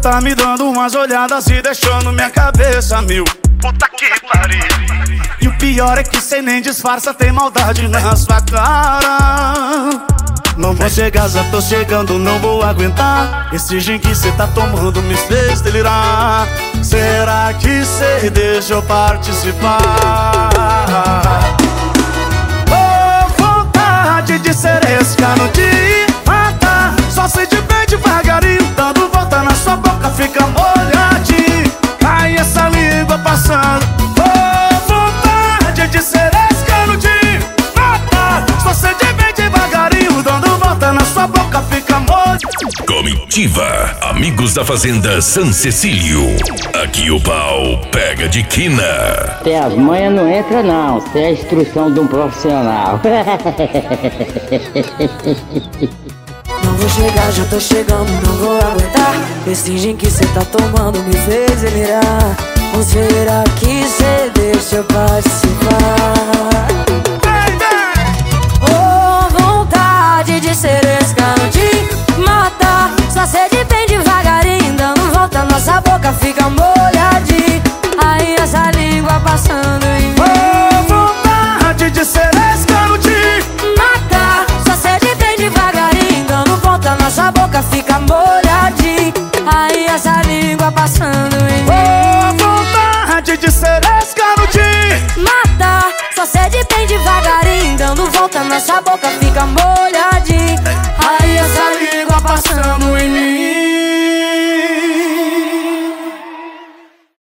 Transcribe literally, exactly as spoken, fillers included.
Tá me dando umas olhadas e deixando minha cabeça mil. Puta que pariu. E o pior é que cê nem disfarça, tem maldade na sua cara. Não vou chegar, já tô chegando, não vou aguentar. Esse gin que cê tá tomando me fez delirar. Será que cê deixa eu participar? Oh, vontade de ser esse cano de matar. Só sei de bem devagarinho, dando volta na sua boca, fica molhadinho. Ai, essa língua passando. Oh, vontade de ser esse cano de matar. Só sei de bem devagarinho, dando volta na sua boca, fica molhadinho. Comitiva, amigos da Fazenda San Cecílio. Aqui o pau pega de quina. Até as manhas não entra não, isso é a instrução de um profissional. Não vou chegar, já tô chegando, não vou aguentar. Esse gin que cê tá tomando me fez delirar. Ou será que cê deixa eu participar? Oh, vontade de ser esse cano de matar. Só sede bem devagarinho, dando volta, nossa boca fica molhadinha. Aí essa língua passando em mim. Oh, vontade de ser esse cano de matar. Só sede bem devagarinho, dando volta, nossa boca fica molhadinha. Aí essa língua passando em mim. Oh, vontade de ser esse cano de matar. Só sede bem devagarinho, dando volta, nossa boca